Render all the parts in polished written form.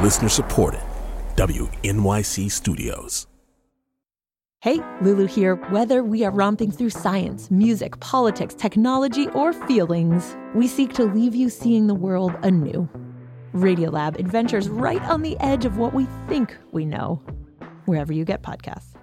Listener supported. WNYC Studios. Hey, Lulu here. Whether we are romping through science, music, politics, technology, or feelings, we seek to leave you seeing the world anew. Radiolab adventures right on the edge of what we think we know. Wherever you get podcasts.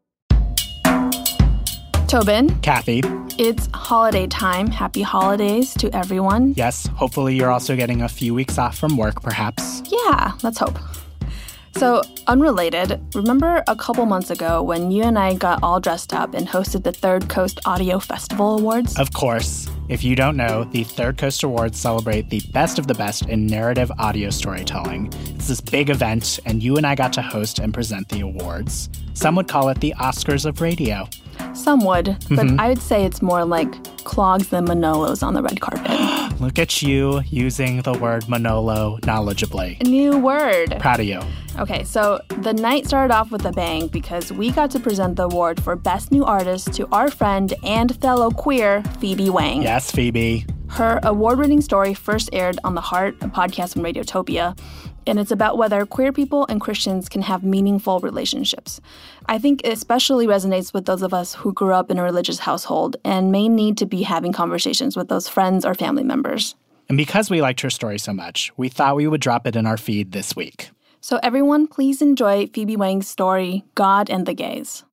Tobin. Kathy. It's holiday time. Happy holidays to everyone. Yes, hopefully you're also getting a few weeks off from work, perhaps. Yeah, let's hope. So, unrelated, remember a couple months ago when you and I got all dressed up and hosted the Third Coast Audio Festival Awards? Of course. If you don't know, the Third Coast Awards celebrate the best of the best in narrative audio storytelling. It's this big event, and you and I got to host and present the awards. Some would call it the Oscars of radio. Some would, but I would say it's more like clogs than Manolos on the red carpet. Look at you using the word Manolo knowledgeably. A new word. Proud of you. Okay, so the night started off with a bang because we got to present the award for Best New Artist to our friend and fellow queer, Phoebe Wang. Yes, Phoebe. Her award-winning story first aired on The Heart, a podcast from Radiotopia, and it's about whether queer people and Christians can have meaningful relationships. I think it especially resonates with those of us who grew up in a religious household and may need to be having conversations with those friends or family members. And because we liked her story so much, we thought we would drop it in our feed this week. So everyone, please enjoy Phoebe Wang's story, God and the Gays.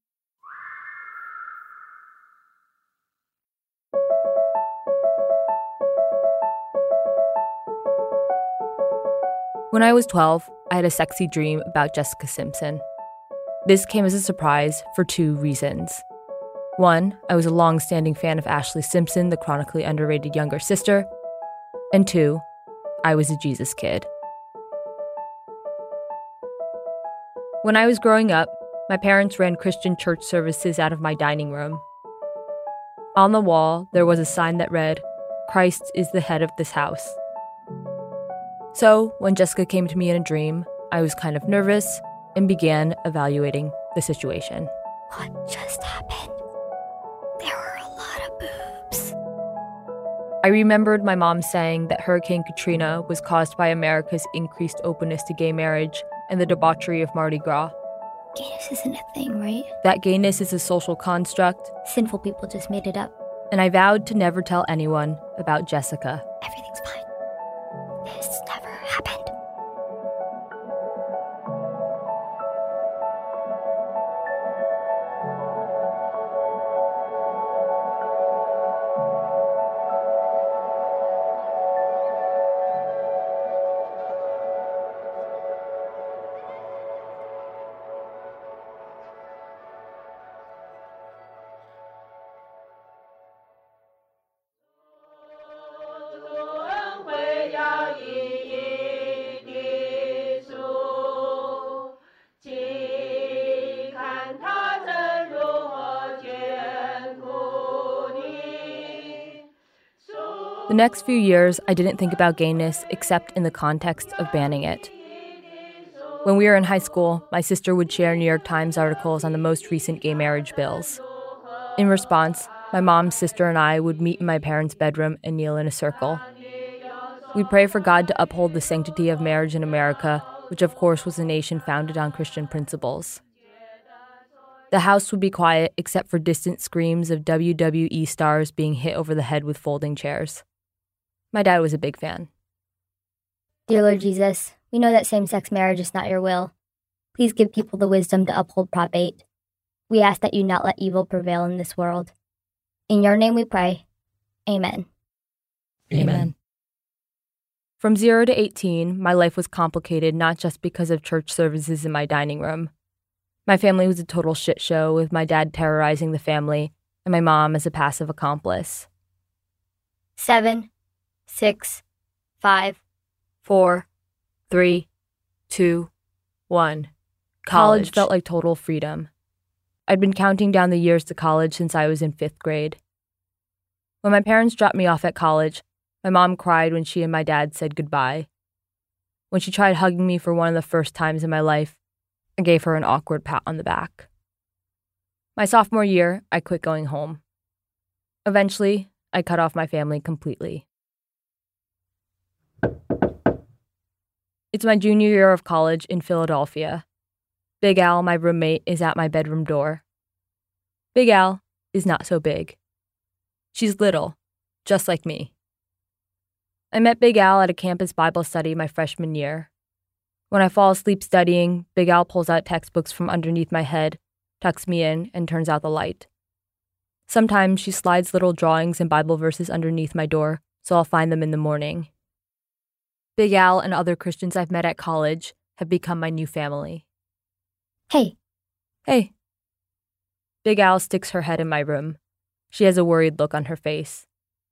When I was 12, I had a sexy dream about Jessica Simpson. This came as a surprise for two reasons. One, I was a long-standing fan of Ashlee Simpson, the chronically underrated younger sister. And two, I was a Jesus kid. When I was growing up, my parents ran Christian church services out of my dining room. On the wall, there was a sign that read, "Christ is the head of this house." So, when Jessica came to me in a dream, I was kind of nervous and began evaluating the situation. What just happened? There were a lot of boobs. I remembered my mom saying that Hurricane Katrina was caused by America's increased openness to gay marriage and the debauchery of Mardi Gras. Gayness isn't a thing, right? That gayness is a social construct. Sinful people just made it up. And I vowed to never tell anyone about Jessica. Everything's fine. This never happened. The next few years, I didn't think about gayness except in the context of banning it. When we were in high school, my sister would share New York Times articles on the most recent gay marriage bills. In response, my mom, sister, and I would meet in my parents' bedroom and kneel in a circle. We'd pray for God to uphold the sanctity of marriage in America, which of course was a nation founded on Christian principles. The house would be quiet except for distant screams of WWE stars being hit over the head with folding chairs. My dad was a big fan. Dear Lord Jesus, we know that same-sex marriage is not your will. Please give people the wisdom to uphold Prop 8. We ask that you not let evil prevail in this world. In your name we pray. Amen. Amen. From 0 to 18, my life was complicated not just because of church services in my dining room. My family was a total shit show, with my dad terrorizing the family and my mom as a passive accomplice. 7, 6, 5, 4, 3, 2, 1. College felt like total freedom. I'd been counting down the years to college since I was in 5th grade. When my parents dropped me off at college, my mom cried when she and my dad said goodbye. When she tried hugging me for one of the first times in my life, I gave her an awkward pat on the back. My sophomore year, I quit going home. Eventually, I cut off my family completely. It's my junior year of college in Philadelphia. Big Al, my roommate, is at my bedroom door. Big Al is not so big. She's little, just like me. I met Big Al at a campus Bible study my freshman year. When I fall asleep studying, Big Al pulls out textbooks from underneath my head, tucks me in, and turns out the light. Sometimes she slides little drawings and Bible verses underneath my door, so I'll find them in the morning. Big Al and other Christians I've met at college have become my new family. Hey. Hey. Big Al sticks her head in my room. She has a worried look on her face.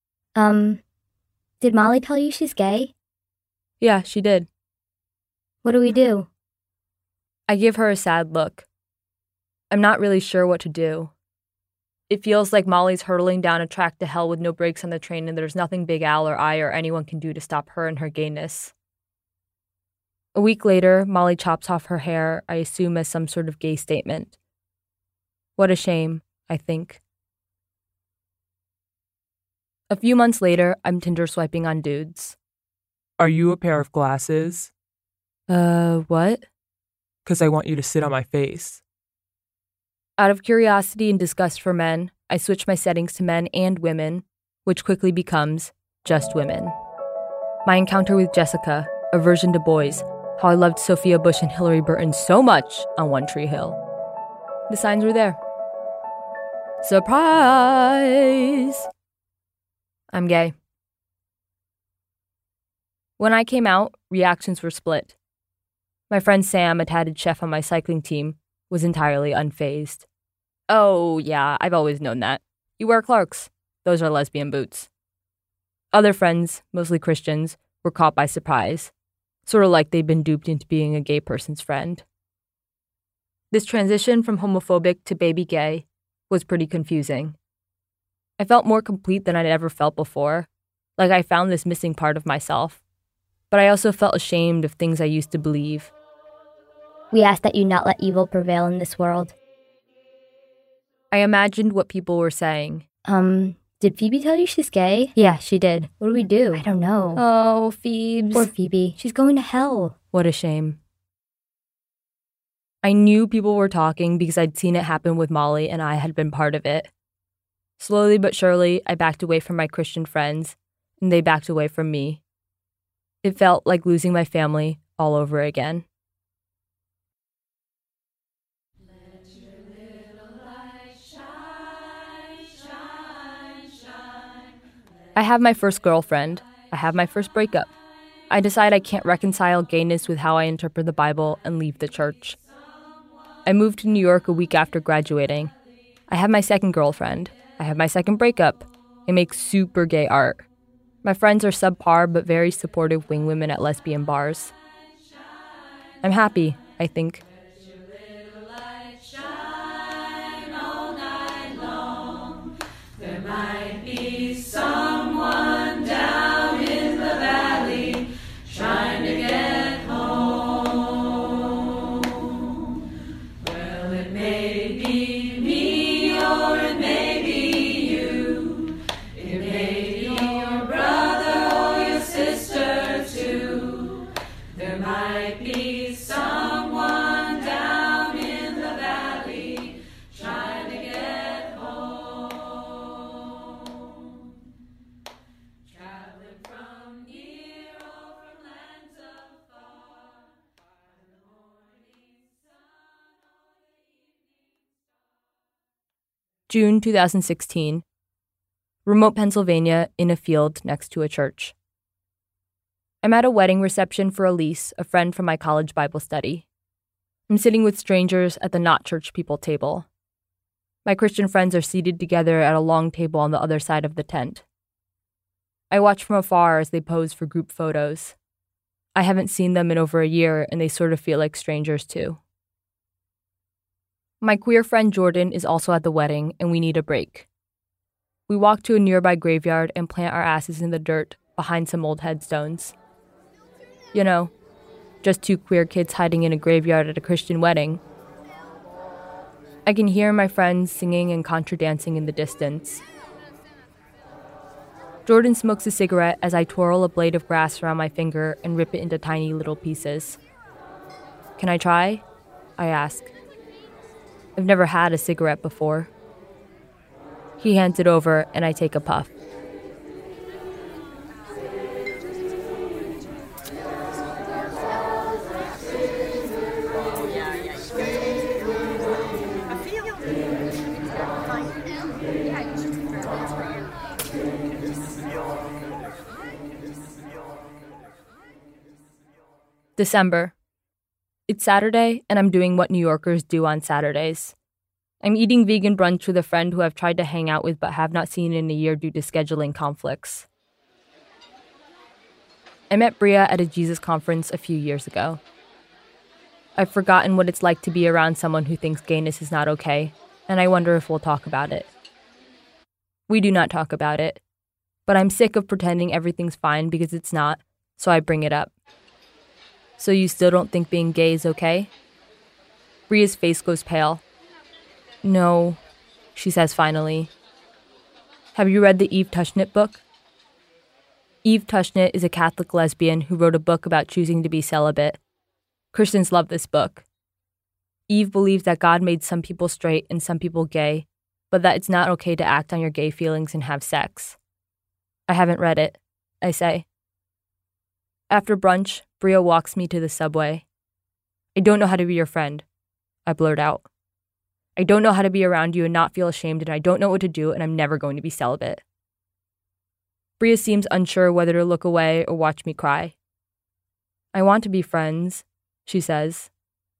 Did Molly tell you she's gay? Yeah, she did. What do we do? I give her a sad look. I'm not really sure what to do. It feels like Molly's hurtling down a track to hell with no brakes on the train, and there's nothing Big Al or I or anyone can do to stop her and her gayness. A week later, Molly chops off her hair, I assume as some sort of gay statement. What a shame, I think. A few months later, I'm Tinder swiping on dudes. Are you a pair of glasses? What? 'Cause I want you to sit on my face. Out of curiosity and disgust for men, I switch my settings to men and women, which quickly becomes just women. My encounter with Jessica, a version to boys, how I loved Sophia Bush and Hillary Burton so much on One Tree Hill. The signs were there. Surprise! I'm gay. When I came out, reactions were split. My friend Sam, a tatted chef on my cycling team, was entirely unfazed. Oh, yeah, I've always known that. You wear Clarks. Those are lesbian boots. Other friends, mostly Christians, were caught by surprise, sort of like they'd been duped into being a gay person's friend. This transition from homophobic to baby gay was pretty confusing. I felt more complete than I'd ever felt before, like I found this missing part of myself. But I also felt ashamed of things I used to believe. We ask that you not let evil prevail in this world. I imagined what people were saying. Did Phoebe tell you she's gay? Yeah, she did. What do we do? I don't know. Oh, Phoebes. Poor Phoebe. She's going to hell. What a shame. I knew people were talking because I'd seen it happen with Molly and I had been part of it. Slowly but surely, I backed away from my Christian friends, and they backed away from me. It felt like losing my family all over again. I have my first girlfriend. I have my first breakup. I decide I can't reconcile gayness with how I interpret the Bible and leave the church. I moved to New York a week after graduating. I have my second girlfriend. I have my second breakup. I make super gay art. My friends are subpar but very supportive wing women at lesbian bars. I'm happy, I think. June 2016. Remote Pennsylvania, in a field next to a church. I'm at a wedding reception for Elise, a friend from my college Bible study. I'm sitting with strangers at the not church people table. My Christian friends are seated together at a long table on the other side of the tent. I watch from afar as they pose for group photos. I haven't seen them in over a year, and they sort of feel like strangers too. My queer friend Jordan is also at the wedding, and we need a break. We walk to a nearby graveyard and plant our asses in the dirt behind some old headstones. You know, just two queer kids hiding in a graveyard at a Christian wedding. I can hear my friends singing and contra-dancing in the distance. Jordan smokes a cigarette as I twirl a blade of grass around my finger and rip it into tiny little pieces. Can I try? I ask. I've never had a cigarette before. He hands it over and I take a puff. December. It's Saturday, and I'm doing what New Yorkers do on Saturdays. I'm eating vegan brunch with a friend who I've tried to hang out with but have not seen in a year due to scheduling conflicts. I met Bria at a Jesus conference a few years ago. I've forgotten what it's like to be around someone who thinks gayness is not okay, and I wonder if we'll talk about it. We do not talk about it, but I'm sick of pretending everything's fine because it's not, so I bring it up. So you still don't think being gay is okay? Bria's face goes pale. No, she says finally. Have you read the Eve Tushnet book? Eve Tushnet is a Catholic lesbian who wrote a book about choosing to be celibate. Christians love this book. Eve believes that God made some people straight and some people gay, but that it's not okay to act on your gay feelings and have sex. I haven't read it, I say. After brunch, Bria walks me to the subway. I don't know how to be your friend, I blurt out. I don't know how to be around you and not feel ashamed, and I don't know what to do, and I'm never going to be celibate. Bria seems unsure whether to look away or watch me cry. I want to be friends, she says.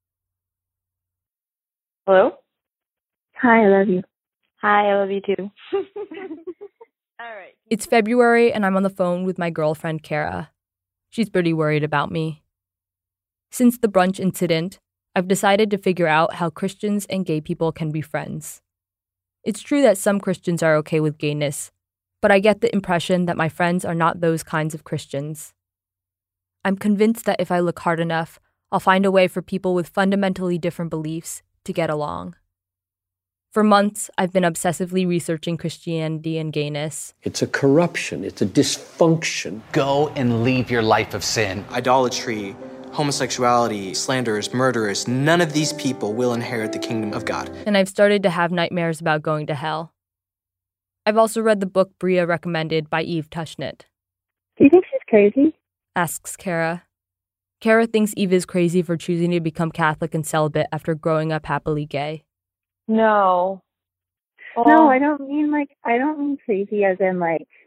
Hello? Hi, I love you. Hi, I love you too. All right. It's February, and I'm on the phone with my girlfriend, Kara. She's pretty worried about me. Since the brunch incident, I've decided to figure out how Christians and gay people can be friends. It's true that some Christians are okay with gayness, but I get the impression that my friends are not those kinds of Christians. I'm convinced that if I look hard enough, I'll find a way for people with fundamentally different beliefs to get along. For months, I've been obsessively researching Christianity and gayness. It's a corruption. It's a dysfunction. Go and leave your life of sin. Idolatry, homosexuality, slanderers, murderers, none of these people will inherit the kingdom of God. And I've started to have nightmares about going to hell. I've also read the book Bria recommended by Eve Tushnet. Do you think she's crazy? Asks Kara. Kara thinks Eve is crazy for choosing to become Catholic and celibate after growing up happily gay. No. No, I don't mean crazy as in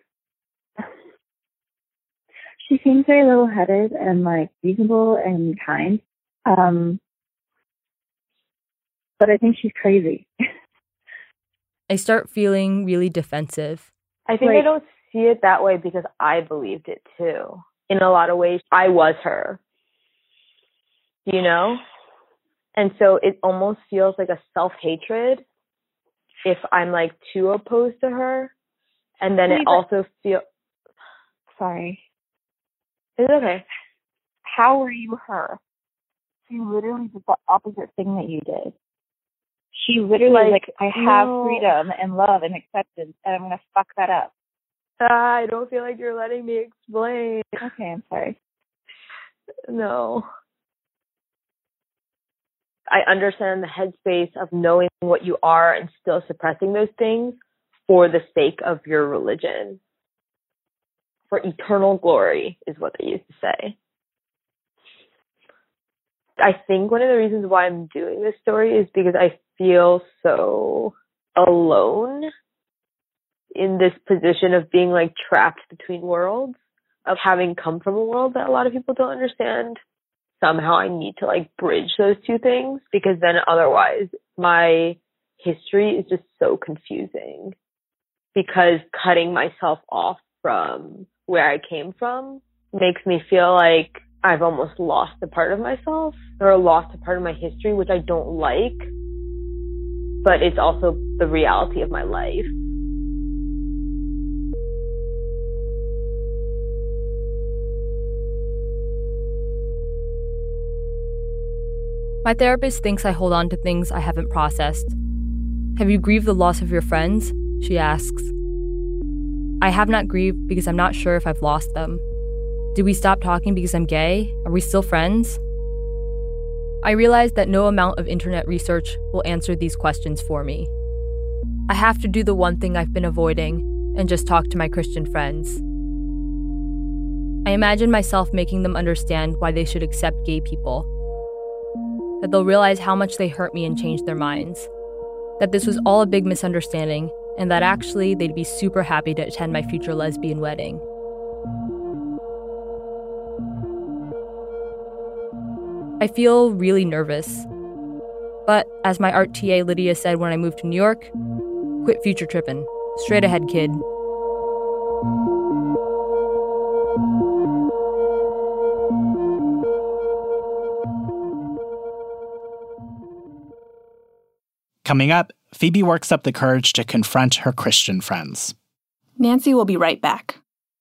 she seems very level-headed and reasonable and kind. But I think she's crazy. I start feeling really defensive. I think I don't see it that way because I believed it too. In a lot of ways, I was her. You know? And so it almost feels like a self-hatred if I'm too opposed to her. And then it also feels... Sorry. It's okay. How were you her? She literally did the opposite thing that you did. She literally I have freedom and love and acceptance, and I'm going to fuck that up. I don't feel like you're letting me explain. Okay, I'm sorry. No. I understand the headspace of knowing what you are and still suppressing those things for the sake of your religion. For eternal glory is what they used to say. I think one of the reasons why I'm doing this story is because I feel so alone in this position of being trapped between worlds, of having come from a world that a lot of people don't understand. Somehow I need to bridge those two things, because then otherwise my history is just so confusing, because cutting myself off from where I came from makes me feel like I've almost lost a part of myself or lost a part of my history, which I don't like, but it's also the reality of my life. My therapist thinks I hold on to things I haven't processed. Have you grieved the loss of your friends? She asks. I have not grieved because I'm not sure if I've lost them. Did we stop talking because I'm gay? Are we still friends? I realized that no amount of internet research will answer these questions for me. I have to do the one thing I've been avoiding and just talk to my Christian friends. I imagine myself making them understand why they should accept gay people. That they'll realize how much they hurt me and change their minds. That this was all a big misunderstanding, and that actually they'd be super happy to attend my future lesbian wedding. I feel really nervous. But as my art TA Lydia said when I moved to New York, quit future trippin'. Straight ahead, kid. Coming up, Phoebe works up the courage to confront her Christian friends. Nancy will be right back.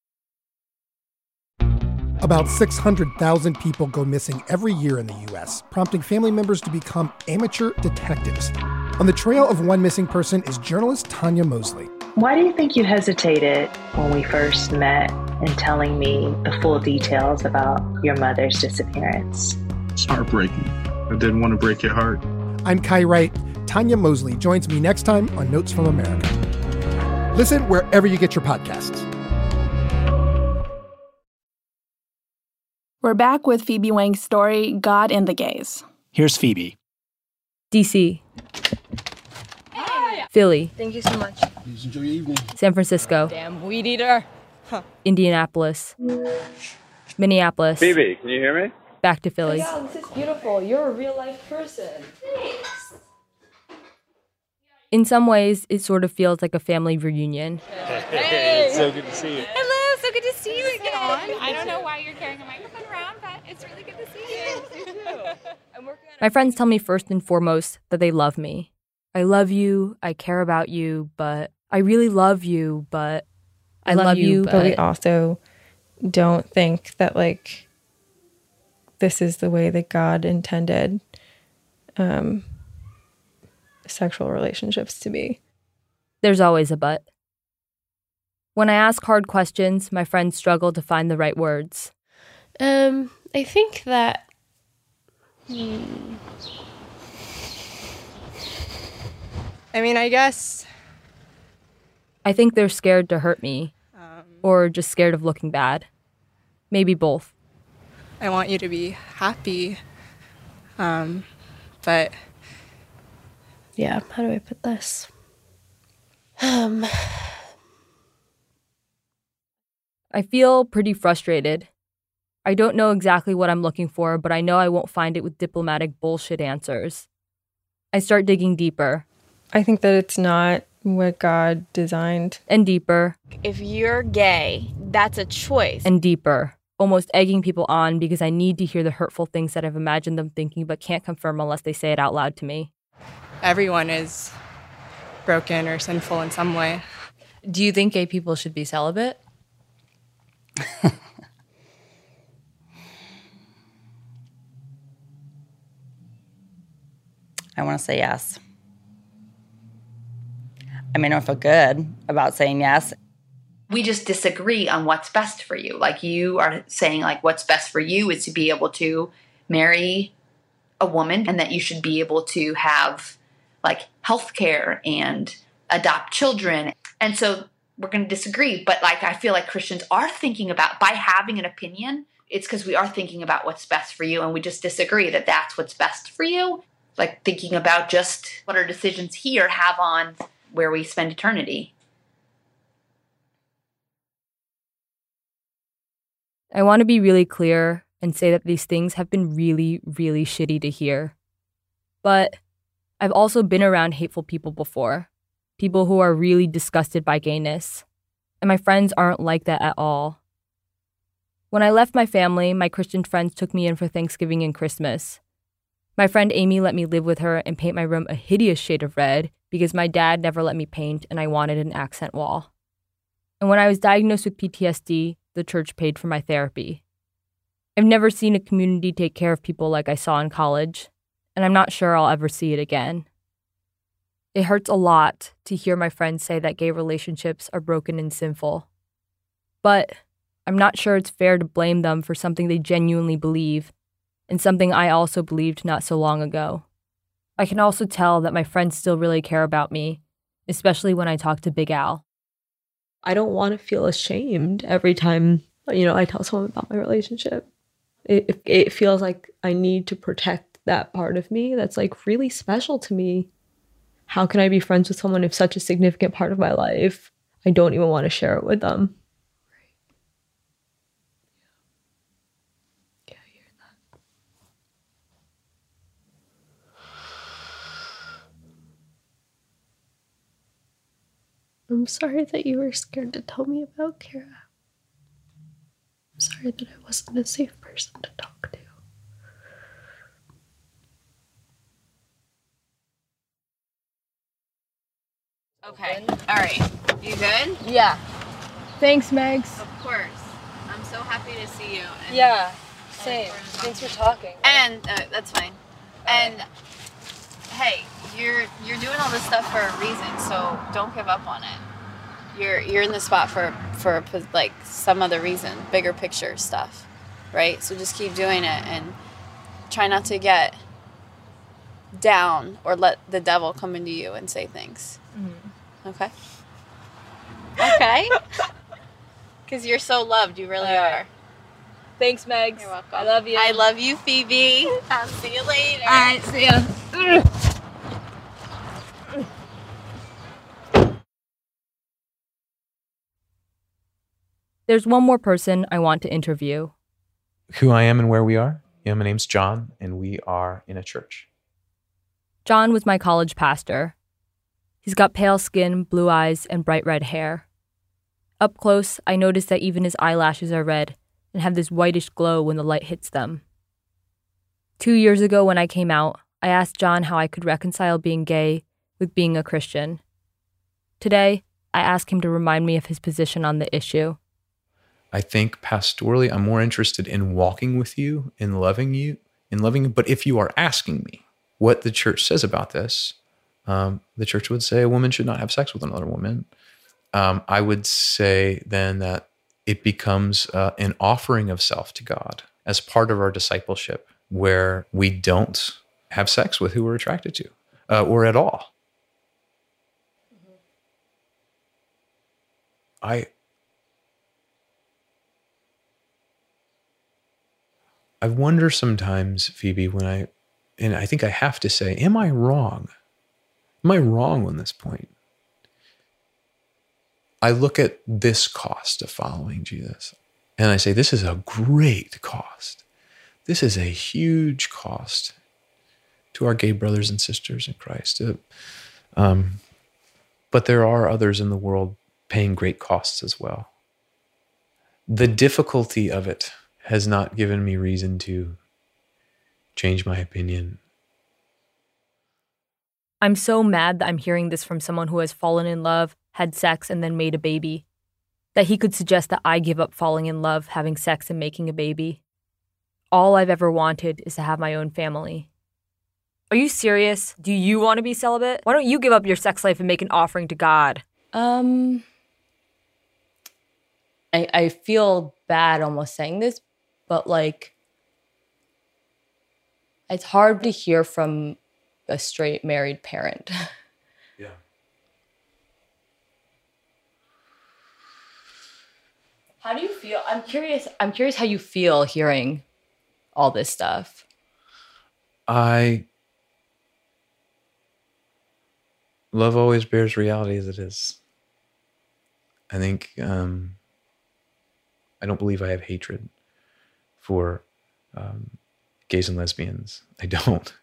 About 600,000 people go missing every year in the U.S., prompting family members to become amateur detectives. On the trail of one missing person is journalist Tanya Mosley. Why do you think you hesitated when we first met in telling me the full details about your mother's disappearance? It's heartbreaking. I didn't want to break your heart. I'm Kai Wright. Tanya Mosley joins me next time on Notes from America. Listen wherever you get your podcasts. We're back with Phoebe Wang's story, God and the Gays. Here's Phoebe. DC. Hey. Philly. Thank you so much. Please enjoy your evening. San Francisco. Damn weed eater. Huh. Indianapolis. Minneapolis. Phoebe, can you hear me? Back to Philly. Yeah, this is beautiful. You're a real life person. Thanks. In some ways, it sort of feels like a family reunion. Hey, it's so good to see you. Hello, so good to see you again. I don't know why you're carrying a microphone around, but it's really good to see you. My friends tell me first and foremost that they love me. I love you, I care about you, but I really love you, but I love you, but we also don't think that, like, this is the way that God intended sexual relationships to be. There's always a but. When I ask hard questions, my friends struggle to find the right words. I think that I guess I think they're scared to hurt me, or just scared of looking bad. Maybe both. I want you to be happy, but yeah, how do I put this? I feel pretty frustrated. I don't know exactly what I'm looking for, but I know I won't find it with diplomatic bullshit answers. I start digging deeper. I think that it's not what God designed. And deeper. If you're gay, that's a choice. And deeper. Almost egging people on because I need to hear the hurtful things that I've imagined them thinking but can't confirm unless they say it out loud to me. Everyone is broken or sinful in some way. Do you think gay people should be celibate? I want to say yes. I mean, I don't feel good about saying yes. We just disagree on what's best for you. Like, you are saying, like, what's best for you is to be able to marry a woman and that you should be able to have, like, health care and adopt children. And so we're going to disagree. But, like, I feel like Christians are thinking about, by having an opinion, it's because we are thinking about what's best for you, and we just disagree that that's what's best for you. Like, thinking about just what our decisions here have on where we spend eternity. I want to be really clear and say that these things have been really, really shitty to hear. But I've also been around hateful people before. People who are really disgusted by gayness. And my friends aren't like that at all. When I left my family, my Christian friends took me in for Thanksgiving and Christmas. My friend Amy let me live with her and paint my room a hideous shade of red because my dad never let me paint and I wanted an accent wall. And when I was diagnosed with PTSD, the church paid for my therapy. I've never seen a community take care of people like I saw in college, and I'm not sure I'll ever see it again. It hurts a lot to hear my friends say that gay relationships are broken and sinful. But I'm not sure it's fair to blame them for something they genuinely believe, and something I also believed not so long ago. I can also tell that my friends still really care about me, especially when I talk to Big Al. I don't want to feel ashamed every time, I tell someone about my relationship. It feels like I need to protect that part of me that's like really special to me. How can I be friends with someone if such a significant part of my life, I don't even want to share it with them? Yeah, I hear that. I'm sorry that you were scared to tell me about Kara. I'm sorry that I wasn't a safe person to talk to. Okay. All right. You good? Yeah. Thanks, Megs. Of course. I'm so happy to see you. And Yeah. Same. Thanks for talking. And that's fine. And hey, you're doing all this stuff for a reason, so don't give up on it. You're in the spot for like some other reason, bigger picture stuff, right? So just keep doing it and try not to get down or let the devil come into you and say things. Mm-hmm. Okay? Okay? Because you're so loved. You really are. Thanks, Megs. You're welcome. I love you. I love you, Phoebe. I'll see you later. All right, see ya. There's one more person I want to interview. Who I am and where we are? Yeah, my name's John, and we are in a church. John was my college pastor. He's got pale skin, blue eyes, and bright red hair. Up close, I noticed that even his eyelashes are red and have this whitish glow when the light hits them. 2 years ago when I came out, I asked John how I could reconcile being gay with being a Christian. Today, I ask him to remind me of his position on the issue. I think pastorally, I'm more interested in walking with you, in loving you. But if you are asking me what the church says about this, the church would say a woman should not have sex with another woman. I would say then that it becomes an offering of self to God as part of our discipleship, where we don't have sex with who we're attracted to, or at all. I wonder sometimes, Phoebe, and I think I have to say, am I wrong? Am I wrong on this point? I look at this cost of following Jesus, and I say, this is a great cost. This is a huge cost to our gay brothers and sisters in Christ. But there are others in the world paying great costs as well. The difficulty of it has not given me reason to change my opinion. I'm so mad that I'm hearing this from someone who has fallen in love, had sex, and then made a baby. That he could suggest that I give up falling in love, having sex, and making a baby. All I've ever wanted is to have my own family. Are you serious? Do you want to be celibate? Why don't you give up your sex life and make an offering to God? I feel bad almost saying this, but like, it's hard to hear from a straight married parent. Yeah. How do you feel? I'm curious how you feel hearing all this stuff. Love always bears reality as it is. I think I don't believe I have hatred for gays and lesbians. I don't.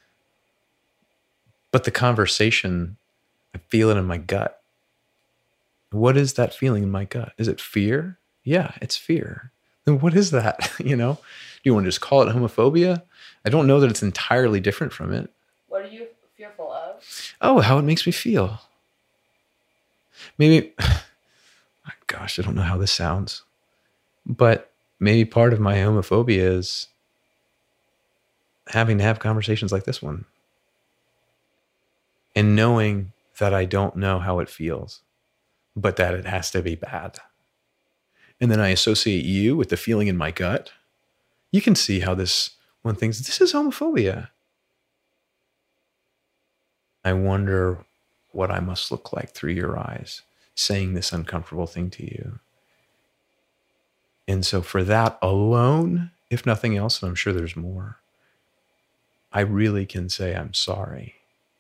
But the conversation, I feel it in my gut. What is that feeling in my gut? Is it fear? Yeah, it's fear. Then what is that? Do you want to just call it homophobia? I don't know that it's entirely different from it. What are you fearful of? Oh, how it makes me feel. Maybe, gosh, I don't know how this sounds, but maybe part of my homophobia is having to have conversations like this one. And knowing that I don't know how it feels, but that it has to be bad. and then I associate you with the feeling in my gut, you can see how this one thinks, this is homophobia. I wonder what I must look like through your eyes, saying this uncomfortable thing to you. And so for that alone, if nothing else, and I'm sure there's more, I really can say I'm sorry.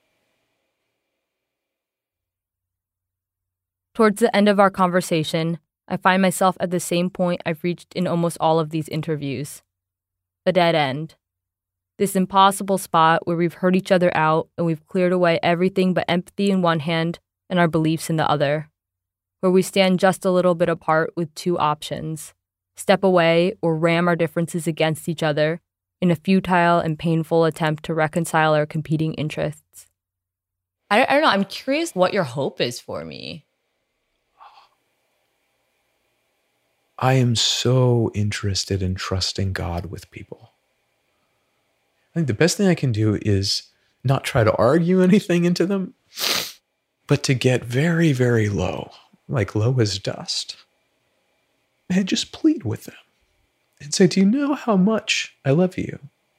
Towards the end of our conversation, I find myself at the same point I've reached in almost all of these interviews. A dead end. This impossible spot where we've heard each other out and we've cleared away everything but empathy in one hand and our beliefs in the other. Where we stand just a little bit apart with two options: step away or ram our differences against each other in a futile and painful attempt to reconcile our competing interests. I don't know. I'm curious what your hope is for me. I am so interested in trusting God with people. I think the best thing I can do is not try to argue anything into them, but to get very, very low, like low as dust, and just plead with them and say, do you know how much I love you?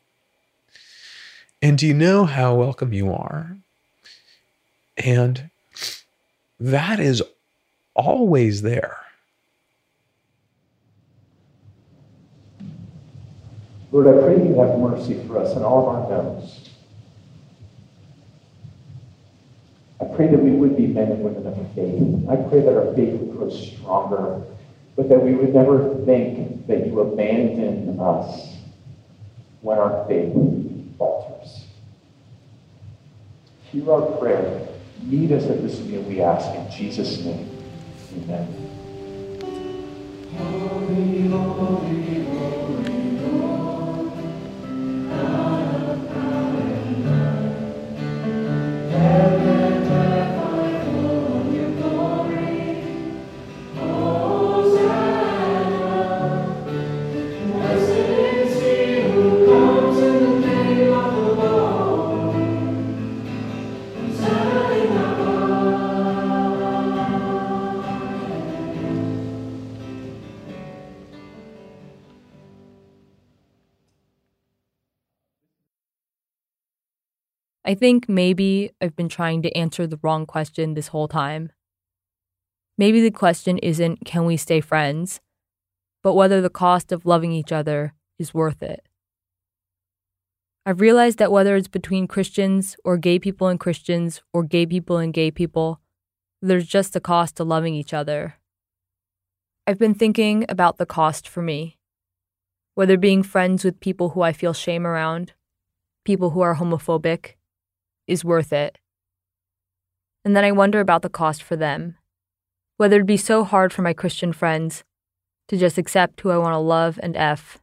And do you know how welcome you are? And that is always there. Lord, I pray you have mercy for us in all of our no's. I pray that we would be men and women of faith. I pray that our faith would grow stronger, but that we would never think that you abandon us when our faith falters. Hear our prayer. Meet us at this meal, we ask in Jesus' name. Amen. Holy, holy, holy. I think maybe I've been trying to answer the wrong question this whole time. Maybe the question isn't, can we stay friends, but whether the cost of loving each other is worth it. I've realized that whether it's between Christians or gay people and Christians or gay people and gay people, there's just a cost to loving each other. I've been thinking about the cost for me, whether being friends with people who I feel shame around, people who are homophobic, is worth it. And then I wonder about the cost for them, whether it'd be so hard for my Christian friends to just accept who I want to love and F.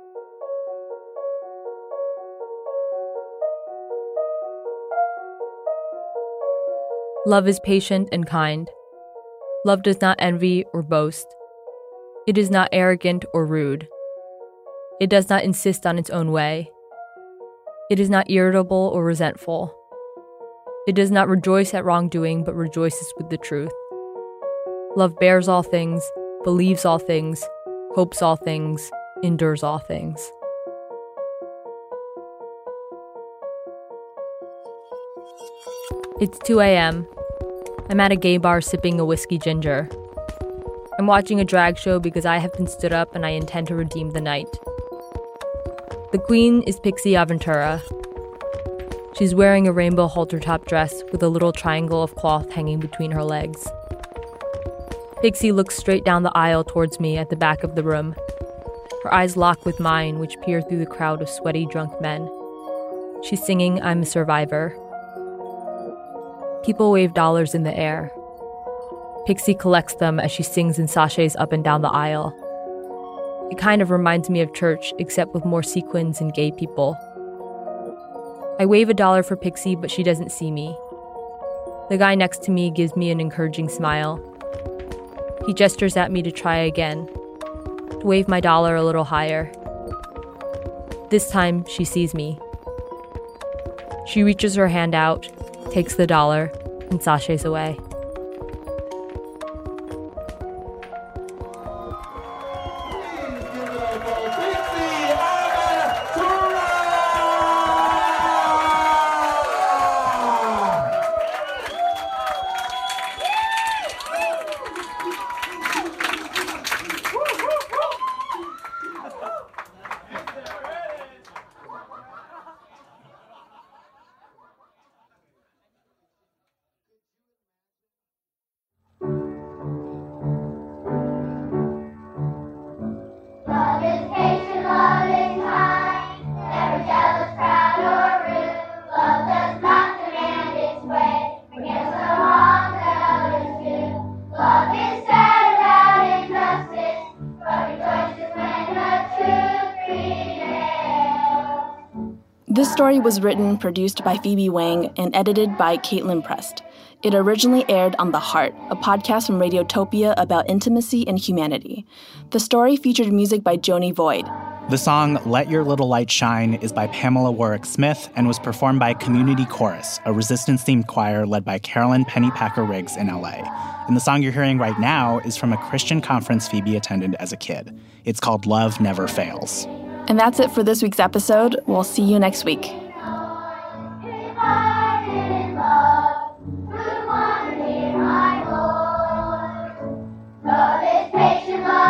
Love is patient and kind. Love does not envy or boast. It is not arrogant or rude. It does not insist on its own way. It is not irritable or resentful. It does not rejoice at wrongdoing, but rejoices with the truth. Love bears all things, believes all things, hopes all things, endures all things. It's 2 a.m. I'm at a gay bar sipping a whiskey ginger. I'm watching a drag show because I have been stood up and I intend to redeem the night. The queen is Pixie Aventura. She's wearing a rainbow halter-top dress with a little triangle of cloth hanging between her legs. Pixie looks straight down the aisle towards me at the back of the room. Her eyes lock with mine, which peer through the crowd of sweaty, drunk men. She's singing I'm a Survivor. People wave dollars in the air. Pixie collects them as she sings and sashays up and down the aisle. It kind of reminds me of church, except with more sequins and gay people. I wave $1 for Pixie, but she doesn't see me. The guy next to me gives me an encouraging smile. He gestures at me to try again, to wave my dollar a little higher. This time, she sees me. She reaches her hand out, takes the dollar, and sashays away. This story was written, produced by Phoebe Wang, and edited by Caitlin Prest. It originally aired on The Heart, a podcast from Radiotopia about intimacy and humanity. The story featured music by Joni Void. The song Let Your Little Light Shine is by Pamela Warwick Smith and was performed by Community Chorus, a resistance-themed choir led by Carolyn Pennypacker Riggs in LA. And the song you're hearing right now is from a Christian conference Phoebe attended as a kid. It's called Love Never Fails. And that's it for this week's episode. We'll see you next week. Love is patient, love